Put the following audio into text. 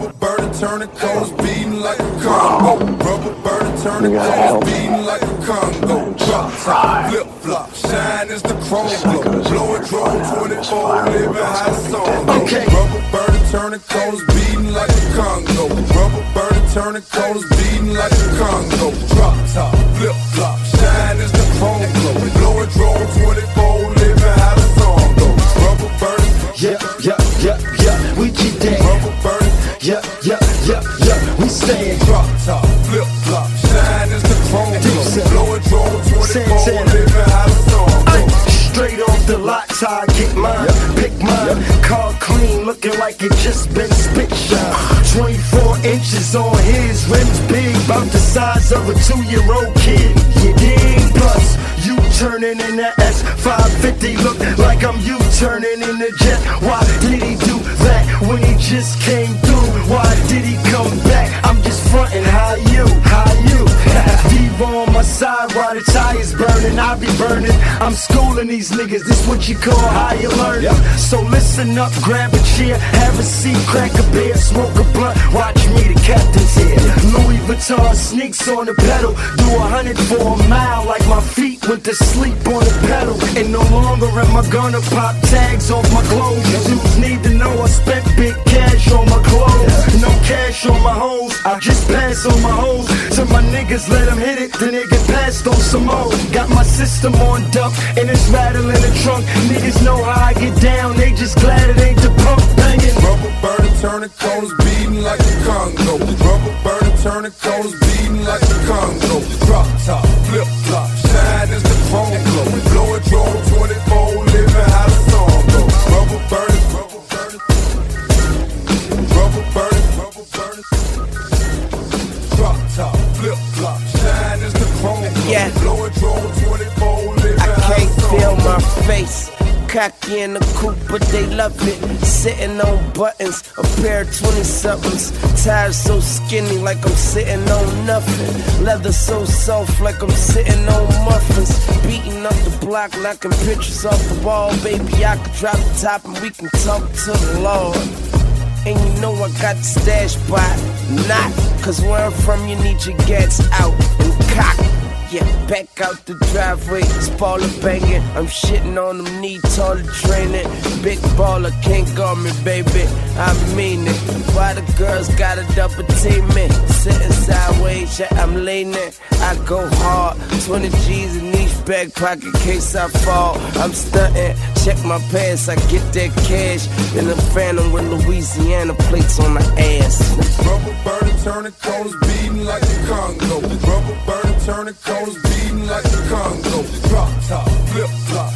Rubber burning, turning codes, beating like a Congo. Rubber burning, turning codes, beating like a Congo. Drop top, flip flop, shine as the chrome glow. Blowing drone 24, living high song. Okay. Rubber burning, turning codes, beating like a Congo. Rubber burning, turning codes, beating like a Congo. Drop top, flip flop, shine as the chrome glow. Blowing drone 24, living high song. Rubber burning, yeah, we keep that. rubber burning. Yeah, we stay. Drop top, flip flop, shine as the chrome glow. Blowing drone 24, Santana. living high song. Straight off the lot, I get mine, pick mine. Car clean, looking like it just been spit shine. 24 inches on his rims, big, about the size of a 2-year-old kid. You dig? Plus, you turning in the S550, look like I'm U-turning in the jet. Why did he do that when he just came through? Why did he come back? I'm just frontin', how you? Diva on my side while the tires burning, I be burning. I'm schooling these niggas, this what you call higher learning. So listen up, grab a chair, have a seat, crack a beer, smoke a blunt, watch me, the captain's here. Louis Vuitton sneaks on the pedal, do 100 for a mile like my feet went to sleep on the pedal. And no longer am I gonna pop tags off my clothes. Dudes need to know I spent big cash on my clothes. No cash on my hoes, I just pass on my hoes. So my niggas let them hit it, then they get passed on some more. Got my system on dump, and it's rattling the trunk. Niggas know how I get down, they just glad it ain't the pump banging. Rubber burning, turning cones, beating like a Congo. Rubber burning, turning cones, beating like a Congo. Drop top, flip flop, shine as the chrome glow. Blowing drone 24, living how the song go. Rubber burning, rubber burning, rubber burning, rubber burning. Drop top, flip flop, shine as the chrome glow. Yeah. Blowing drone 24, living I how the can't song feel go. my face. Cocky in the coupe, but they love it. Sitting on buttons, a pair of 20-somethings. Tires so skinny, like I'm sitting on nothing. Leather so soft, like I'm sitting on muffins. Beating up the block, knocking pictures off the wall. Baby, I could drop the top and we can talk to the Lord. And you know I got the stash by not. Cause where I'm from, you need your gats out and cock. Yeah, back out the driveway, spoiler banging. I'm shitting on them knee taller training. Big baller can't guard me, baby. I mean it. Why the girls gotta double team me? Sitting sideways, yeah, I'm leaning. I go hard. 20 G's in each back pocket, case I fall. I'm stunting. Check my pants, I get that cash. In a Phantom with Louisiana plates on the ass. Rubber burning, turning cones, beating like a Congo. Rubber burning, turning cones, beating like a Congo. Drop top, flip flop,